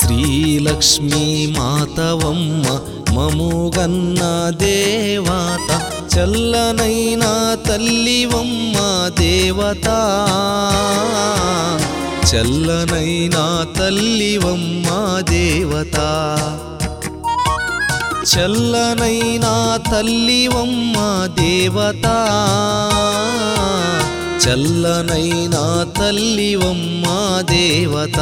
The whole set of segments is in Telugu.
శ్రీలక్ష్మీ మాతవమ్మ మముగన్న దేవత చల్లనైన తల్లివమ్మ దేవత చల్లనైన తల్లివమ్మ దేవత చల్లనైన తల్లివమ్మ దేవత చల్లనైన తల్లివమ్మ దేవత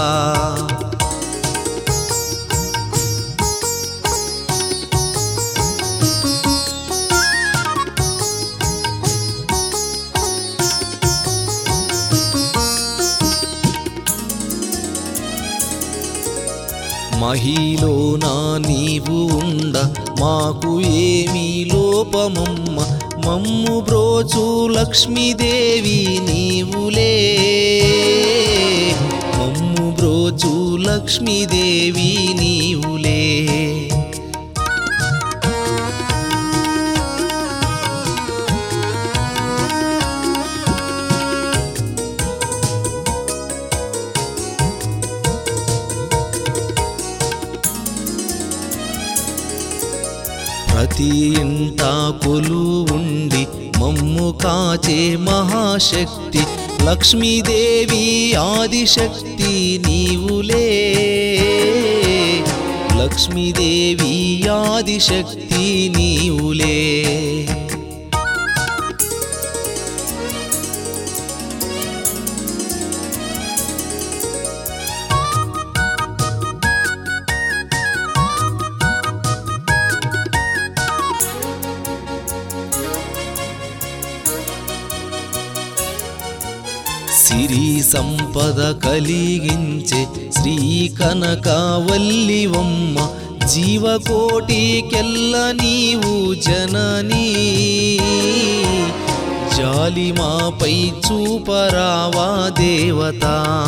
మహిలోన నీవు ఉండ మాకు ఏమీ లోపమమ్మ మమ్ము బ్రోచు లక్ష్మీదేవి నీవులే మమ్ము బ్రోచు లక్ష్మీదేవి నీవులే ప్రతి ఇంట కొలువుండి మమ్ము కాచే మహాశక్తి లక్ష్మీదేవి ఆదిశక్తి నీవులే లక్ష్మీదేవి ఆదిశక్తి నీవులే సిరి సంపద కలిగించే శ్రీ కనకవల్లివమ్మ జీవకోటికెల్ల నీవు జననీ జాలి మాపై చూపరావా దేవత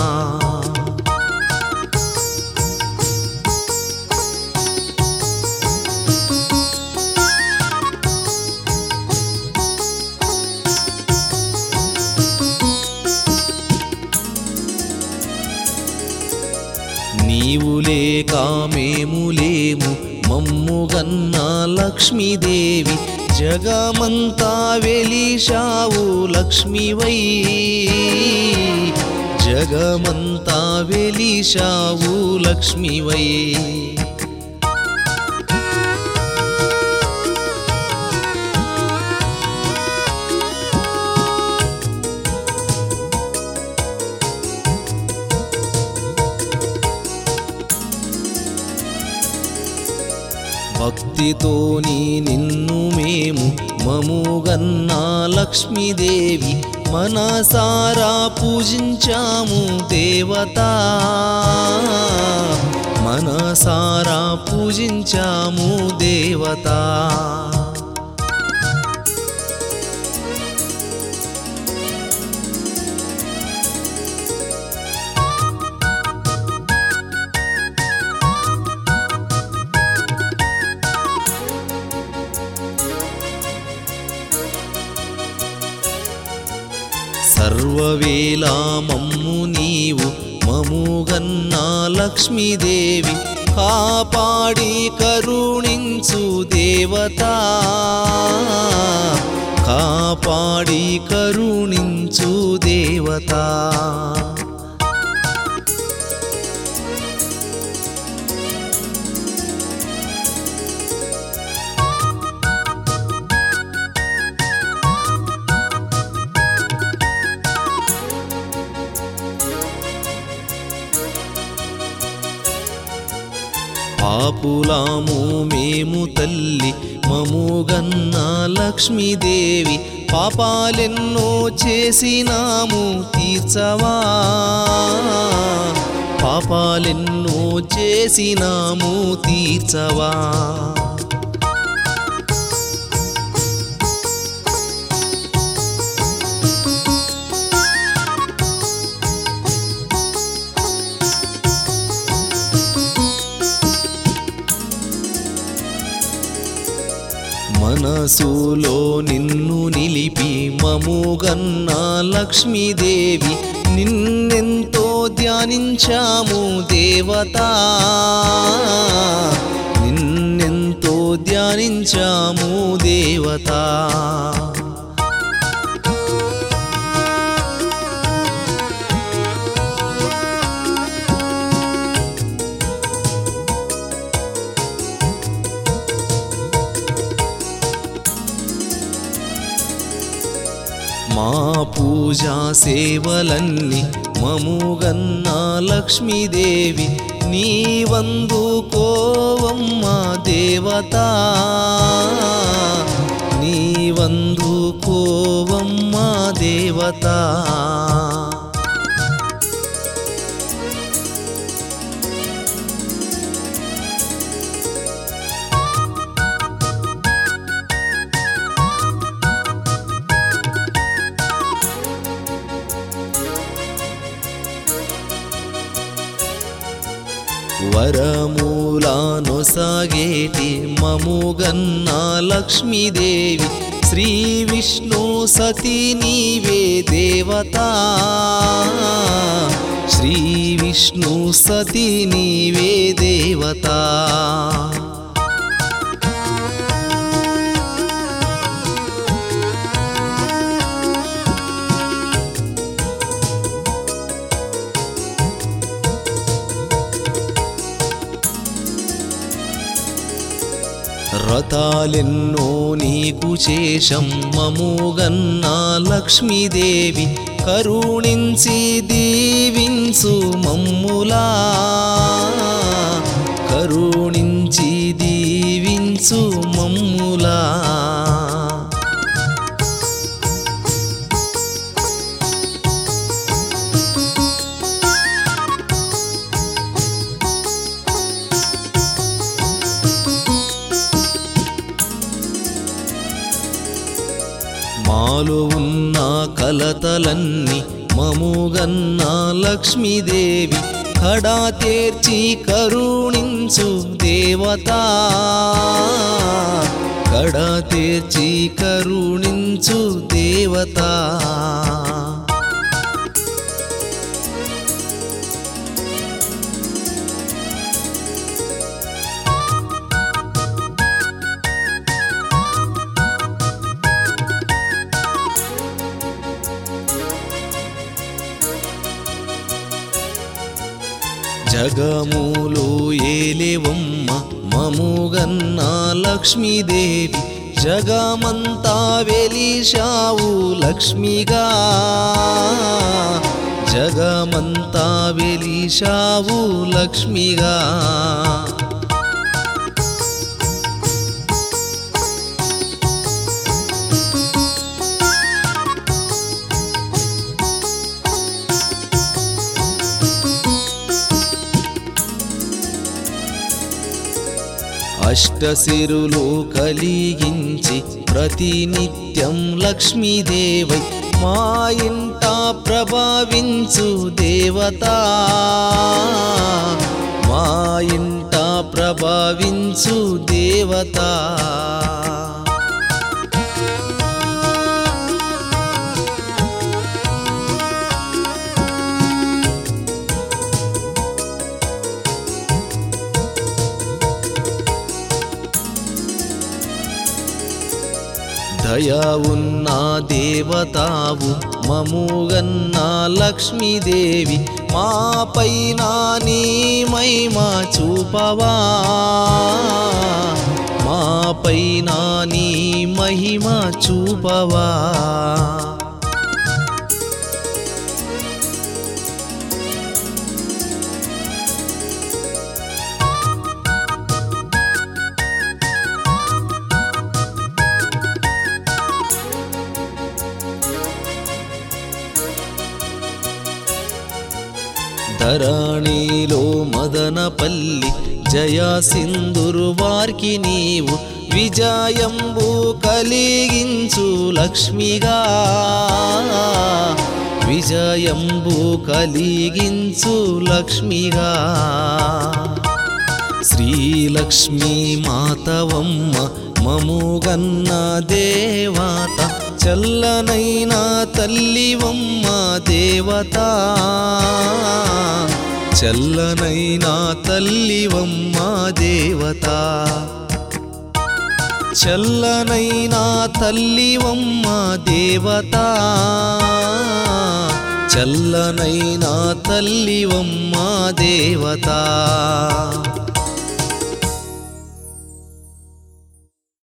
నీవు లేక మేము లేము మమ్ముగన్న లక్ష్మీదేవి జగమంతా వెలిశావు లక్ష్మివై జగమంతా వెలిశావు లక్ష్మివై భక్తితోని నిన్ను మేము మముగన్న లక్ష్మీదేవి మనసారా పూజించాము దేవత మనసారా పూజించాము దేవత సర్వవేళ మమ్ము నీవు మముగన్న లక్ష్మీదేవి కాపాడి కరుణించు దేవత కాపాడి కరుణించు దేవత పాపులాము మేము తల్లి మముగన్న లక్ష్మీదేవి పాపాలెన్నో చేసినాము తీర్చవా పాపాలెన్నో చేసినాము తీర్చవా మనసులో నిన్ను నిలిపి మముగన్న లక్ష్మీదేవి నిన్నెంతో ధ్యానించాము దేవత, నిన్నెంతో ధ్యానించాము దేవత. మా పూజా సేవలన్నీ మముగన్న లక్ష్మీదేవి, నీవందుకోవమ్మా దేవత, నీవందుకోవమ్మా దేవత. వరమూలానొసగేటి మముగన్న లక్ష్మీదేవి, శ్రీ విష్ణు సతీ నీవే దేవత, శ్రీ విష్ణు సతీ నీవే దేవత. వ్రతాలెన్నో నీకు చేశం మముగన్న లక్ష్మీదేవి, కరుణించి దీవించు మమ్ములా, కరుణించి దీవించు మమ్ములా. మాలో ఉన్న కలతలన్నీ మముగన్న లక్ష్మీదేవి, కడా తీర్చి కరుణించు దేవత, కడా తీర్చి కరుణించు దేవత. జగములో ఏలేవమ్మ మముగన్న లక్ష్మీదేవి, జగమంతా వెలిశావు లక్ష్మిగా, జగమంతా వెలిశావు లక్ష్మిగా. అష్టసిరులు కలిగించి ప్రతినిత్యం లక్ష్మీదేవై, మా ఇంట ప్రభవించు దేవత, మా ఇంట ప్రభవించు దేవత. దయా ఉన్న దేవతావు మముగన్న లక్ష్మీదేవి, మా పైన నీ మహిమ చూపవా, మా పైన నీ మహిమ చూపవా. ధరణిలో మదనపల్లి జయ సింధురు వారికి నీవు, విజయంబు కలిగించు లక్ష్మిగా, విజయంబు కలిగించు లక్ష్మిగా. శ్రీలక్ష్మీ మాతవమ్మ మముగన్న దేవత, చల్లనైనా తల్లివమ్మ దేవత చల్లనైనా తల్లివమ్మ దేవత చల్లనైనా తల్లివమ్మ దేవత చల్లనైనా తల్లివమ్మ దేవత